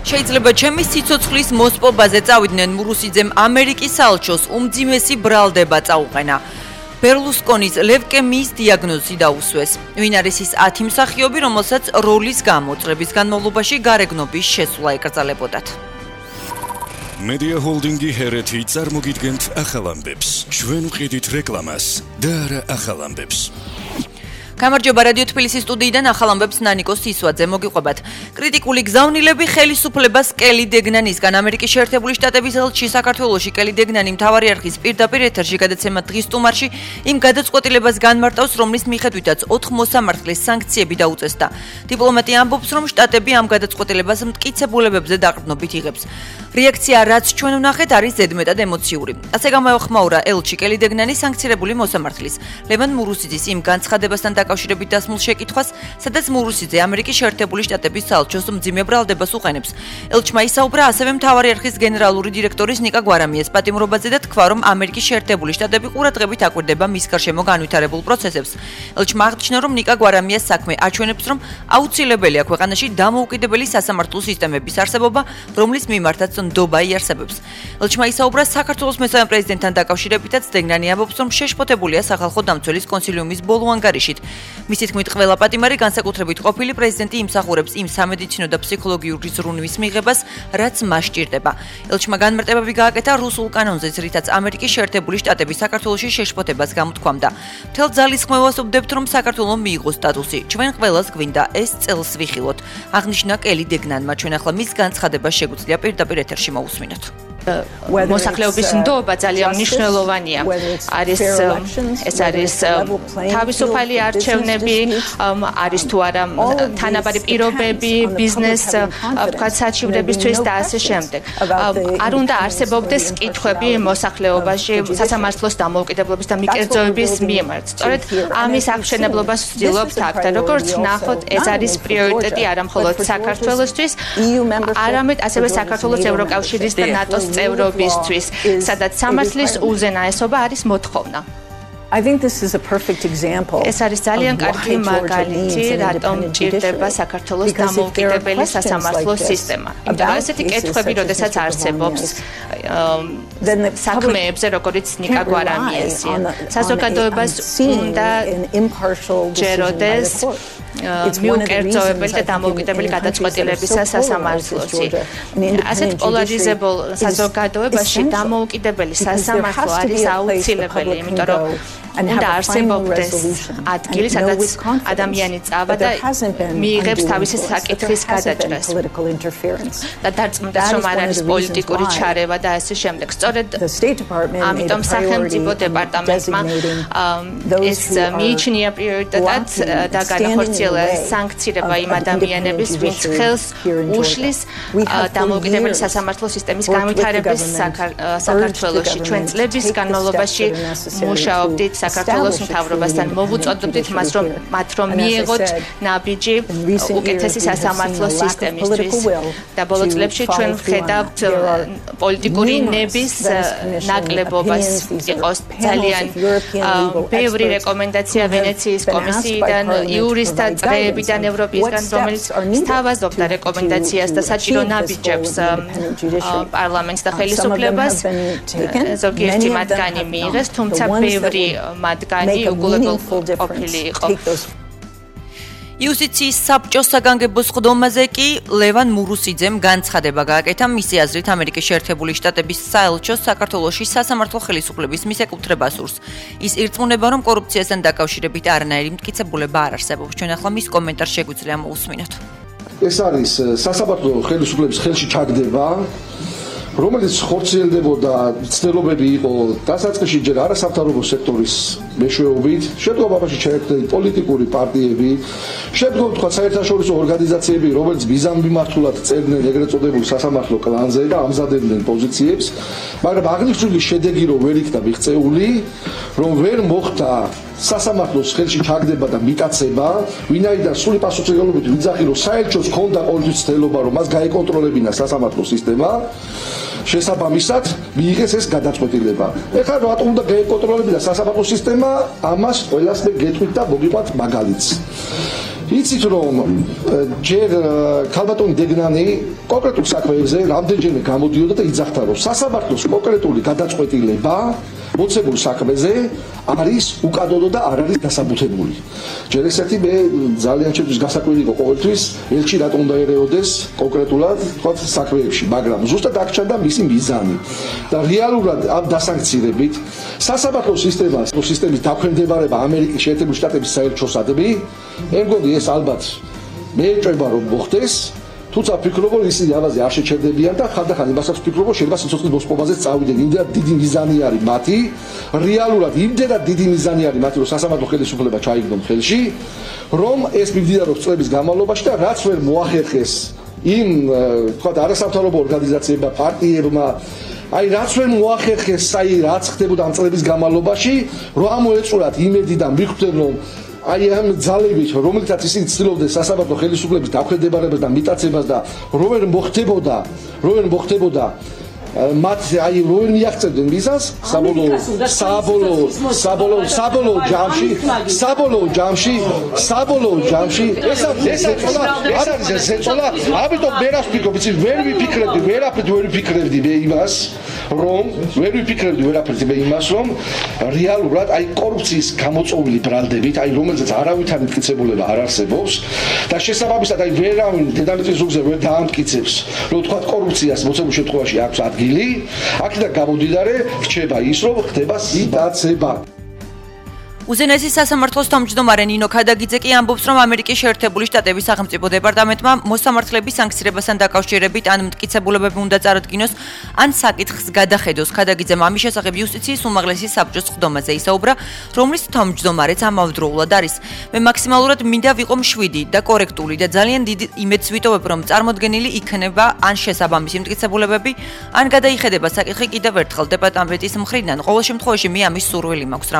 შეიძლება ჩემი სიცოცხლის მოსპობაზე წავიდნენ მურუსიძემ ამერიკის საელჩოს უმძიმესი ბრალდება წაუყენა. ბერლუსკონის ლევკემიის დიაგნოზი დაუსვეს. ვინ არის ის 10 მსახიობი, რომელსაც როლის გამო წლების განმავლობაში გარეგნობის შესვლა ეკრძალებოდათ. Media Holdingi ჰერეთი წარმოგიდგენთ ახალ ამბებს. ჩვენ ვყიდით რეკლამას და არა ახალ ამბებს. გამარჯობა რადიო თბილისის სტუდიიდან ახალ ამბებს ნანიკოს სისვაძე მოგიყვებათ. კრიტიკული გზავნილები ხელისუფლებას კელი დეგნანისგან ამერიკის შეერთებული შტატების ელჩი საქართველოში კელი დეგნანი მთავარი არხის პირდაპირ ეთერში გადაცემა დღის სტუმარში იმ გადაწყვეტილებას განმარტავს, რომლის მიხედვითაც 4 მოსამართლეს სანქციები დაუწესდა. დიპლომატი ამბობს, რომ შტატები ამ გადაწყვეტილებას მტკიცებულებებზე დაყრდნობით იღებს. რეაქცია, რაც ჩვენ ვნახეთ, არის ზედმეტად ემოციური. ასე გამოეხმაურა ელჩი კელი დეგნანი სანქცირებული მოსამართლის ლევან მურუსიძის იმ განცხადებასთან დაკავშირებით დასმულ შეკითხვას, სადაც მურუსიძე ამერიკის შეერთებული შტატების საელჩოს მძიმე ბრალდებას უყენებს. ელჩმა ისაუბრა ასევე მთავარი არხის გენერალური დირექტორის ნიკა გვარამიას პატიმრობაზე და თქვა, რომ ამერიკის შეერთებული შტატები ყურადღებით აკვირდება მის გარშემო განვითარებულ პროცესებს. ელჩმა აღნიშნა, რომ ნიკა გვარამიას საქმე აჩვენებს, რომ აუცილებელია ქვეყანაში დამოუკიდებელი სასამართლო სისტემების არსებობა, რომლის მიმართაც ნდობა იარსებებს. ელჩმა ისაუბრა საქართველოს მესამე პრეზიდენტთან დაკავშირებითაც დეგნანი ამბობს, რომ შეშფოთებულია სახალხო დამცველის კონსილიუმის ბოლო ანგარიშით. მისი თქმით, ყველა პატიმარი განსაკუთრებით ყოფილი პრეზიდენტი იმსახურებს იმ სამედიცინო და ფსიქოლოგიური ზრუნვის მიღებას, რაც მას სჭირდება. ელჩმა განმარტებები გააკეთა რუსულ კანონზეც, რითაც ამერიკის შეერთებული შტატები საქართველოში შეშფოთებას გამოთქვამდა. მთელ ძალისხმევას ვდებთ, რომ საქართველომ მიიღოს სტატუსი. ჩვენ ყველას გვინდა ეს წელს ვიხილოთ. აღნიშნა კელი დეგნანმა. ჩვენ ახლა მის განცხადებას შეგვიძლია პირდაპირ ეთერში მოусმინოთ. მოსახლეობის ნდობა ძალიან მნიშვნელოვანია. ეს არის თავისუფალი არჩევნები, არის თუ არა თანაბარი პირობები, ბიზნეს ვთქვათ საჩივრებისთვის და ასე შემდეგ. არ უნდა არსებობდეს კითხვები მოსახლეობაში სასამართლოს დამოუკიდებლობის და მიკერძოების მიმართ. სწორედ ამის აღშენებლობას ვცდილობთ აქ და როგორც ვნახოთ, ეს არის პრიორიტეტი არა მხოლოდ საქართველოსთვის, არამედ ასევე საქართველოს ევროკავშირის და ნატოს წევრობისთვის, სადაც სამართლის უზენაესობა არის მოთხოვნა. I think this is a perfect example. ეს არის ძალიან კარგი მაგალითი, რატომ ჭირდება საქართველოს დამოუკიდებელი სასამართლო სისტემა. იმიტომ რომ ესეთი კითხვები, როდესაც არსებობს საქმეებზე, როგორც ნიკა გვარამიესი, საზოგადოებას უნდა ჯეროდეს მიუკერძოებელი და დამოუკიდებელი გადაწყვეტილებისა სასამართლოში. ასეთ პოლარიზებულ საზოგადოებაში დამოუკიდებელი სასამართლო არის აუცილებელი, იმიტომ რომ უნდა არსებობდეს ადგილი, სადაც ადამიანი წავა და მიიღებს თავისი საკითხის გადაჭრას. და დარწმუნდეს, რომ არ არის პოლიტიკური ჩარევა და ასე შემდეგ. სწორედ ამიტომ სახელმწიფო დეპარტამენტმა ეს მიიჩნია პრიორიტეტად და განახორციელა სანქცირება იმ ადამიანების, ვინც ხელს უშლის დამოუკიდებელი სასამართლო სისტემის განვითარებას საქართველოში. ჩვენ წლების განმავლობაში მუშაობდით საქართველოს მთავრობასთან, მოვუწოდებდით მათ რომ მიიღოთ ნაბიჯი უკეთესი სასამართლო სისტემისთვის. და ბოლო წლებში ჩვენ ვხედავთ პოლიტიკური ნების ნაკლებობას. იყოს ძალიან ბევრი რეკომენდაცია ვენეციის კომისიიდან, იურისტთა წრეებიდან, ევროპისგან, რომელიც სთავაზობდა რეკომენდაციას და საჭირო ნაბიჯებს პარლამენტს და ხელისუფლებას. ზოგიერთი მათგანი მიიღეს, თუმცა ბევრი მათგანი უგულებელყოფილი იყო. იუსტიციის საბჭოს საგანგებო სხდომაზე კი ლევან მურუსიძემ განცხადება გააკეთა. მისი აზრით, ამერიკის შეერთებული შტატების საელჩოს საქართველოში სასამართლო ხელისუფლების მისეკუთრება სურს. ის ირწმუნება, რომ კორუფციასთან დაკავშირებით არანაირი მტკიცებულება არ არსებობს. ჩვენ ახლა მის კომენტარს შეგვიძლია მოусმინოთ. ეს არის სასამართლო ხელისუფლების ხელში ჩაგდება, რომელიც ხორციელდებოდა ცდილობები იყო დასაწყისში ჯერ არასამთავრობო სექტორის მეშვეობით, შემდგომ ამაში ჩაერთდნენ პოლიტიკური პარტიები, შემდგომ თქვა საერთაშორისო ორგანიზაციები, რომელიც მიზანმიმართულად წერდნენ ეგრეთ წოდებულ სასამართლო კლანზე და ამზადებდნენ პოზიციებს, მაგრამ აღნიშნული შედეგი რომ ვერ იქნა მიღწეული, რომ ვერ მოხდა სასამართლოს ხელში ჩაგდება და მიტაცება, ვინაიდან სრული პასუხისმგებლობით ვიძახი, რომ საელჩოს ჰქონდა ყოველთვის ცდილობა, რომ მას გაეკონტროლებინა სასამართლო სისტემა. შესაბამისად მიიღეს ეს გადაწყვეტილება. ეხლა რატომ უნდა გაეკონტროლებინა სასამართლო სისტემა, ამას ყველას მე გეტყვით და მოგიყვანთ მაგალითს. იცით რომ ჯერ ქალბატონი დეგნანი კონკრეტულ საქმეებზე რამდენჯერმე გამოდიოდა და იძახდა რომ სასამართლოს კონკრეტული გადაწყვეტილება მოცემულ საქმეზე არის უკადონო და არ არის დასაბუთებული. ჯერ ესეთი მე ძალიან ჩემთვის გასაკვირი იყო ყოველთვის ელჩი რატომ უნდა ერეოდეს კონკრეტულად თქვა საქმეებში, მაგრამ ზუსტად აქ ჩანდა მისი მიზანი და რეალურად ამ დასანქცირებით სასამართლო სისტემის დაქვემდებარება ამერიკის შეერთებული შტატების საელჩოსადმი მე მგონი ეს ალბათ მე ეჭვება რომ მოხდეს თუმცა ვფიქრობ რომ ისინი ამაზე არ შეჩერდებიან და ხანდახან იმასაც ვფიქრობ რომ შეიძლება სიცოცხლის მოსპობაზე წავიდნენ იმდენად დიდი მიზანი არის მათი რეალურად იმდენად დიდი მიზანი არის მათი რომ სასამართლო ხელისუფლება ჩაიგდონ ხელში რომ ეს მიმდინარეობს წლების განმავლობაში და რაც ვერ მოახერხეს იმ თქვა არასამთავრობო ორგანიზაციებმა პარტიებმა აი რაც ვერ მოახერხეს რაც ხდებოდა ამ წლების განმავლობაში რომ ამოეწურათ იმედი და მიხვდნენ რომ აი ამ ძალებით რომელთაც ისინი ცდილობდნენ სასამართლო ხელისუფლების დაქვემდებარებას და მიტაცებას და რომ ვერ მოხდებოდა მათ აი რომ მიაღწევდნენ მიზანს საბოლოო ჯამში ეს არის ეწოლა ამიტომ მე რას ვფიქრობ იცი ვერ ვიფიქრებდი მე იმას რომ რეალურად აი კორუფციის გამოწვეული ბრალდებით აი რომელზეც არავითარი მტკიცებულება არ არსებობს და შესაბამისად აი ვერავინ დედამიწის ზურგზე ვერ დაამტკიცებს რომ თქვა კორუფციას მოცემულ შემთხვევაში აქვს ადგილი აქედან გამომდინარე რჩება ის რომ ხდება სიტაცება უზენაესი სასამართლოს თავმჯდომარე ნინო ქადაგიძე კი ამბობს, რომ ამერიკის შეერთებული შტატების სახელმწიფო დეპარტამენტმა მოსამართლეების სანქცირებასთან დაკავშირებით ან მტკიცებულებები უნდა წარადგინოს, ან საკითხს გადახედოს. ქადაგიძემ ამის შესახებ იუსტიციის უმაღლესი საბჭოს სხდომაზე ისაუბრა, რომლის თავმჯდომარეც ამავდროულად არის. მე მაქსიმალურად მინდა ვიყო მშვიდი და კორექტული და ძალიან დიდ იმედს ვიტოვებ, რომ წარმოდგენილი იქნება ან შესაბამისი მტკიცებულებები, ან გადაიხედება საკითხი კიდევ ერთხელ დეპარტამენტის მხრიდან. ყოველ შემთხვევაში მე ამის სურვილი მაქვს,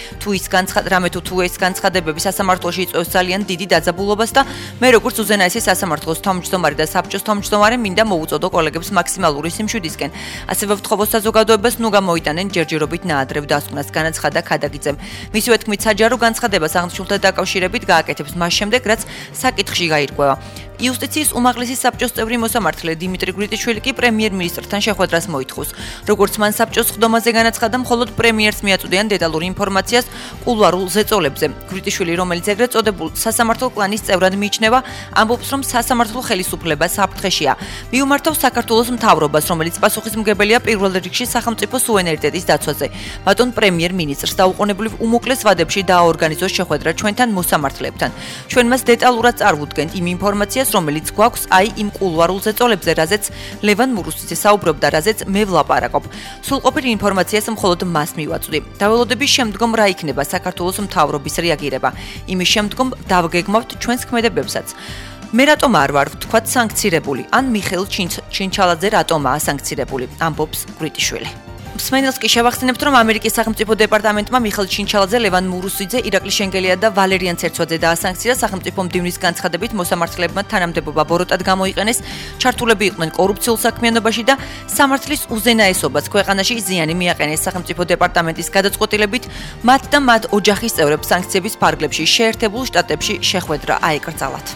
რამე თუ ეს განცხადებები სასამართლოში იწვევს ძალიან დიდი დაძაბულობას და მე როგორც უზენაესი სასამართლოს თავმჯდომარე და საბჭოს თავმჯდომარე მინდა მოუწოდო კოლეგებს მაქსიმალური სიმშვიდისკენ. ასევე ვთხოვოს საზოგადოებას ნუ გამოიტანენ ჯერჯერობით ნაადრევ დასკვნას განაცხადა ქადაგიძემ. მისივე თქმით საჯარო განცხადებას აღნიშნულთან დაკავშირებით გააკეთებს მას შემდეგ, რაც საკითხში გაირკვევა. იუსტიციის უმაღლესი საბჭოს წევრი მოსამართლე დიმიტრი გვრიტიშვილი კი პრემიერ-მინისტრთან შეხვედრას მოითხოვს. როგორც მან საბჭოს სხდომაზე განაცხადა, მხოლოდ პრემიერს მიაწვდიან დეტალურ ინფორმაციას კულუარულ ზეწოლებზე. გვრიტიშვილი, რომელიც ეგრეთ წოდებულ სასამართლო კლანის წევრად მიიჩნევა, ამბობს, რომ სასამართლო ხელისუფლება საფრთხეშია. მიუმართავს საქართველოს მთავრობას, რომელიც პასუხისმგებელია პირველ რიგში სახელმწიფო სუვერენიტეტის დაცვაზე. ბატონ პრემიერ-მინისტრს დაუყოვნებლივ უმოკლეს ვადებში დააორგანიზოს შეხვედრა ჩვენთან მოსამართლეებთან. ჩვენ მას დეტალურად წარვუდგენთ იმ ინფორმაციას, რომელიც გვაქვს აი იმ კულუარულ ზეწოლებზე, რაზეც ლევან მურუსიძე საუბრობდა, რაზეც მე ვლაპარაკობ. სრულყოფილ ინფორმაციას მხოლოდ მას მივაწვდი. დაველოდების შემდგომ რა იქნება საქართველოს მთავრობის რეაგირება. იმის შემდგომ დავგეგმავთ ჩვენს ქმედებებსაც. მე რატომ არ ვარ ვთქვათ სანქცირებული, ან მიხეილ ჩინჩალაძე რატომაა სანქცირებული, ამბობს გვრიტიშვილი. მსმენელს კი შევახსენებთ, რომ ამერიკის სახელმწიფო დეპარტამენტმა მიხეილ ჩინჩალაძე, ლევან მურუსიძე, ირაკლი შენგელია და ვალერიან ცერცვაძე დაასანქცია სახელმწიფო მდივნის განცხადებით მოსამართლეებმა თანამდებობა ბოროტად გამოიყენეს, ჩართულები იყვნენ კორუფციულ საქმიანობაში და სამართლის უზენაესობას ქვეყანაში ზიანი მიაყენეს სახელმწიფო დეპარტამენტის გადაწყვეტილებით, მათ და მათ ოჯახის წევრებს სანქციების ფარგლებში შეერთებულ შტატებში შეხვედრა აეკრძალათ.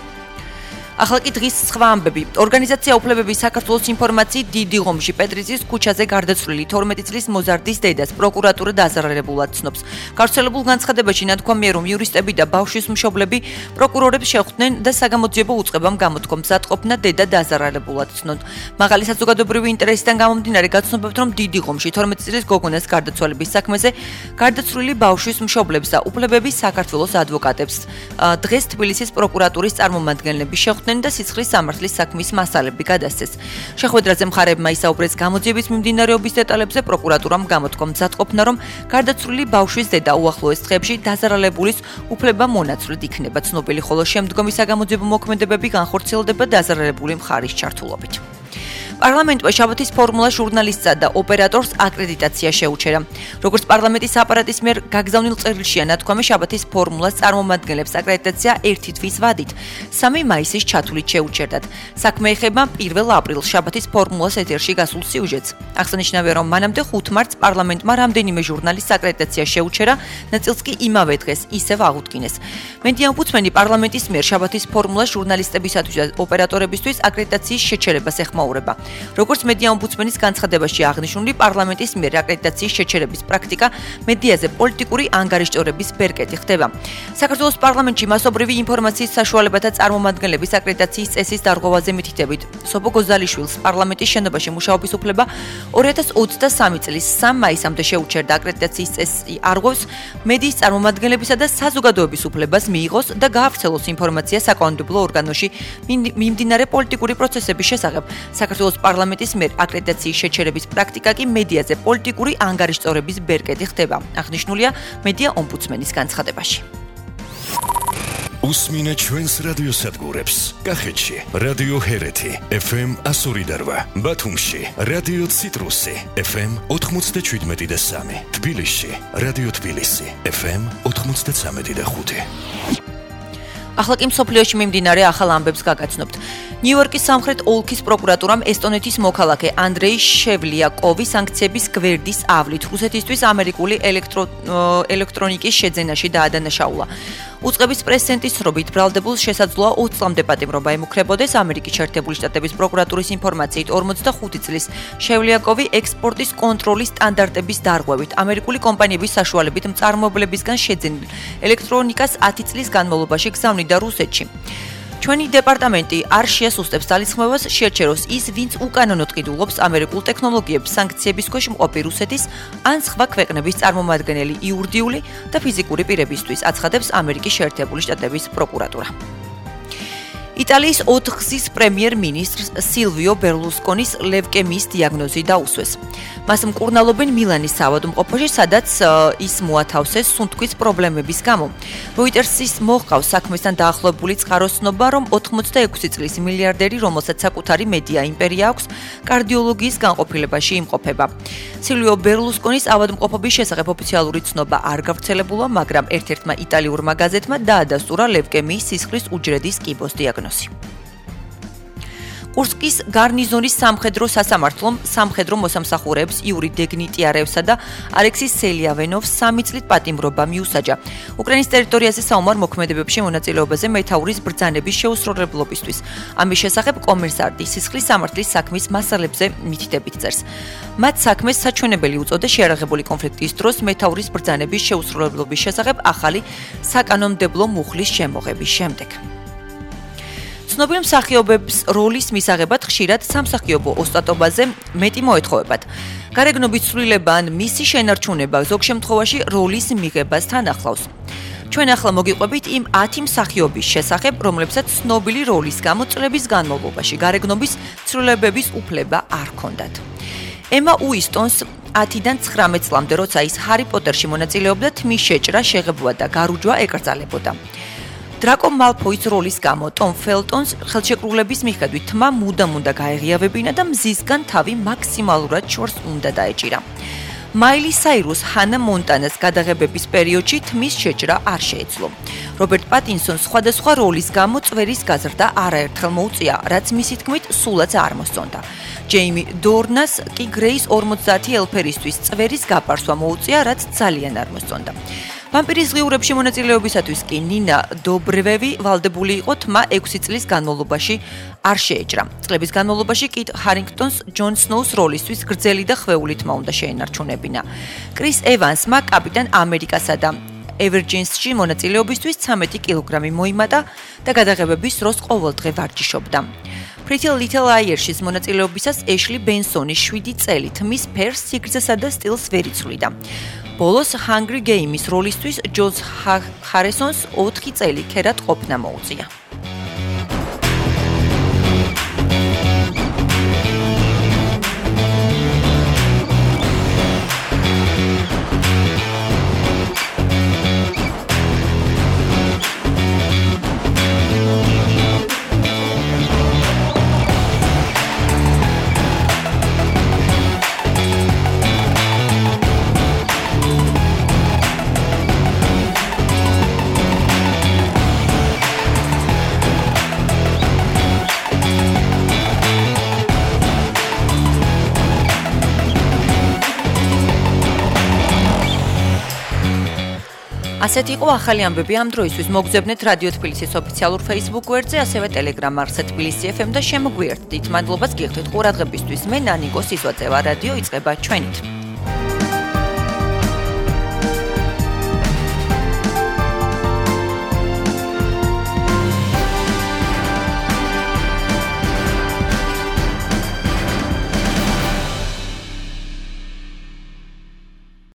ახლა კი დღის სხვა ამბები. ორგანიზაცია უფლებების საქართველოს ინფორმაციით დიდი ღომში პეტრიძის ქუჩაზე გარდაცვლილი 12 წლის მოზარდის დედას პროკურატურა დაზარალებულად ცნობს. გავრცელებულ განცხადებაში ნათქვამია, რომ იურისტები და ბავშვის მშობლები პროკურორებს შეხვდნენ და საგამოძიებო უწყებამ გამოთქვა მზადყოფნა დედა დაზარალებულად ცნონ. მაღალი საზოგადოებრივი ინტერესიდან გამომდინარე გაცნობებთ, რომ დიდი ღომში 12 წლის გოგონას გარდაცვალების საქმეზე გარდაცვლილი ბავშვის მშობლებს და უფლებების საქართველოს ადვოკატებს დღეს თბილისის პროკურატურის წარმომადგენლები და სიცხლის სამართლის საქმის მასალები გადასცეს. შეხვედრაზე მხარეებმა ისაუბრეს გამოძიების მიმდინარეობის დეტალებზე, პროკურატურამ გამოთქვა მზადყოფნა, რომ გარდაცვლილი ბავშვის დედა უახლოეს დღეებში დაზარალებულის უფლება მონაცვლად იქნება ცნობილი, ხოლო შემდგომი საგამოძიებო მოქმედებები განხორციელდება დაზარალებული მხარის ჩართულობით. პარლამენტმა შაბათის ფორმულა ჟურნალისტსა და ოპერატორს აკრედიტაცია შეუჩერა. როგორც პარლამენტის აპარატის მიერ გაგზავნილ წერილშია ნათქვამი, შაბათის ფორმულას წარმომადგენლებს აკრედიტაცია 1 თვის ვადით 3 მაისის ჩათვლით შეუჩერდათ. საქმე ეხება 1 აპრილს შაბათის ფორმულას ეთერში გასულ სიუჟეტს. აღსანიშნავია, რომ მანამდე 5 მარტს პარლამენტმა რამდენიმე ჟურნალისტს აკრედიტაცია შეუჩერა, ნაწილს კი იმავე დღეს ისევ აღუდგინეს. მედია ომბუდსმენი პარლამენტის მიერ შაბათის ფორმულას ჟურნალისტებისათვის და ოპერატორებისთვის აკრედიტაციის შეჩერებას ეხმაურება. როგორც მედია ომბუდსმენის განცხადებაში აღნიშნული, პარლამენტის მიერ აკრედიტაციის შეჩერების პრაქტიკა მედიაზე პოლიტიკური ანგარიშტორების ბერკეტი ხდება. საქართველოს პარლამენტში მასობრივი ინფორმაციის საშუალებათა წარმომადგენლების აკრედიტაციის წესის დარღვევაზე მითითებით, სოფო გოზალიშვილს პარლამენტის შენობაში მუშაობის უფლება 2023 წლის 3 მაისამდე შეუჩერდა. აკრედიტაციის წესი არღვევს მედიის წარმომადგენლებისა და საზოგადოების უფლებას მიიღოს და გაავრცელოს ინფორმაცია საკანონმდებლო ორგანოში მიმდინარე პოლიტიკური პროცესების შესახებ. საქართველოს პარლამენტის მიერ აკრედიტაციის შეჩერების პრაქტიკა კი მედიაზე პოლიტიკური ანგარიშწორების ბერკეტი ხდება. აღნიშნულია მედია ომბუდსმენის განცხადებაში. უსმინე ჩვენს რადიოსადგურებს. კახეთში რადიო ჰერეთი FM 102.8, ბათუმში რადიო ციტრუსი FM 97.3, თბილისში რადიო თბილისი FM 93.5. ახლა კი მსოფლიოში მიმდინარე ახალ ამბებს გაგაცნობთ. ნიუ-იორკის სამხრეთ ოლქის პროკურატურამ ესტონეთის მოქალაქე ანდრეი შევლიაკოვი სანქციების გვერდის ავლით რუსეთისთვის ამერიკული ელექტრონიკის შეძენაში დაადანაშაულა. უწყების პრეზიდენტის ცნობით, ბრალდებულს შესაძლოა 20 წლამდე პატიმრობა ემუქრებოდეს. ამერიკის შეერთებული შტატების პროკურატურის ინფორმაციით 45 წლის შევლიაკოვი ექსპორტის კონტროლის სტანდარტების დარღვევით ამერიკული კომპანიების საშუალებით მწარმოებლებისგან შეძენილ ელექტრონიკას 10 წლის განმავლობაში გზავნიდა რუსეთში. ჩვენი დეპარტამენტი არ შეასუსტებს ძალისხმევას, შეერჩეროს ის, ვინც უკანონოდ ყიდულობს ამერიკულ ტექნოლოგიებს, სანქციების ქვეშ მყოფი რუსეთის ან სხვა ქვეყნების წარმომადგენელი იურიდიული და ფიზიკური პირებისთვის, აცხადებს ამერიკის შეერთებული შტატების პროკურატურა. იტალიის 4 გზის პრემიერ-მინისტრს სილვიო ბერლუსკონის ლევკემიის დიაგნოზი დაუსვეს. მას მკურნალობენ მილანის საავადმყოფოში, სადაც ის მოათავსეს სუნთქვის პრობლემების გამო. როიტერსის მოჰყავს საქმესთან დაახლოებული წყაროსნობა, რომ 86 წლის მილიარდერი, რომელსაც საკუთარი მედია იმპერია აქვს, კარდიოლოგიის განყოფილებაში იმყოფება. სილვიო ბერლუსკონის ავადმყოფობის შესახებ ოფიციალური ცნობა არ გავრცელებულა, მაგრამ ერთ-ერთმა იტალიურმა გაზეთმა დაადასტურა ლევკემიის სისხლის უჯრედის კიბოს დიაგნოზი. კურსკის გარნიზონის სამხედრო სასამართლომ სამხედრო მოსამსახურეებს იური დეგნიტიარევსა და ალექსის სელიავენოვს 3 წლით პატიმრობა მიუსაჯა. უკრაინის ტერიტორიაზე საომარ მოქმედებებში მონაწილეობაზე მეთაურის ბრძანების შეუსრულებლობისთვის. ამის შესახებ კომერსანტი სისხლის სამართლის საქმის მასალებზე მითითებით წერს. მათ საქმეს საჩვენებელი უწოდეს შეარაღებული კონფლიქტის დროს მეთაურის ბრძანების შეუსრულებლობის შესახებ ახალი საკანონმდებლო მუხლის შემოღების შემდეგ. ცნობილ მსახიობებს როლის მისაღებად ხშირად სამსახიობო ოსტატობაზე მეტი მოეთხოვებათ. გარეგნობის ცვლილება ან მისი შენარჩუნება ზოგ შემთხვევაში როლის მიღებას თან ახლავს. ჩვენ ახლა მოგიყვებით იმ 10 მსახიობის შესახებ, რომლებსაც ცნობილი როლის გამო წლების განმავლობაში გარეგნობის ცვლილებების უფლება არ ჰქონდათ. ემა უისტონს 10-დან 19 წლამდე, როცა ის ჰარი პოტერში მონაწილეობდა, თმის შეჭრა, შეღებვა და გარუჯვა ეკრძალებოდა. დრაკო მალფოის როლის გამო ტომ ფელტონს ხელშეკრულების მიხედვით თმა მუდამ უნდა გაეღიავებინა და მზისგან თავი მაქსიმალურად შორს უნდა დაეჭირა. მაილი საირუს ჰანა მონტანას გადაღებების პერიოდში თმის შეჭრა არ შეეძლო. რობერტ პატინსონს სხვადასხვა როლის გამო წვერის გაზრდა არაერთხელ მოუწია, რაც მისი თქმით სულაც არ მოსწონდა. ჯეიმი დორნას კი გრეის 50 ელფერისთვის წვერის გაპარსვა მოუწია, რაც ძალიან არ მოსწონდა. ვამპირის ზღიურებში მონაწილეობისათვის კი ნინა დობრევევი ვალდებული იყო თმა 6 წლის განმავლობაში არ შეეჭრა. წლების განმავლობაში კიტ ჰარინგტონს ჯონ სნოუს როლისთვის გრძელი და ხვეული თმა უნდა შეენარჩუნებინა. კრის ევანსმა კაპიტან ამერიკასა და ევერჯენსში მონაწილეობისთვის 13 კილოგრამი მოიმატა და გადაღებების დროს ყოველდღე ვარჯიშობდა. Pretty Little Liars's მონაწილეობისას ეშლი ბენსონი 7 წელი თმის ფერს, სიგრძესა და სტილს ვერ იცვლიდა. ბოლოს Hungry Games როლისთვის ჯოშ ჰარისონს 4 წელი ქერად ყოფნა მოუწია. ასეთი იყო ახალი ამბები ამ დროისთვის. მოგზაურობთ რადიო თბილისის ოფიციალურ Facebook გვერდზე, ასევე Telegram არხზე თბილისი FM და შემოგვიერთდით. მადლობას გიხდით ყურადღებისთვის. მე ნანიკო სისვაწევა, რადიო იწყება ჩვენით.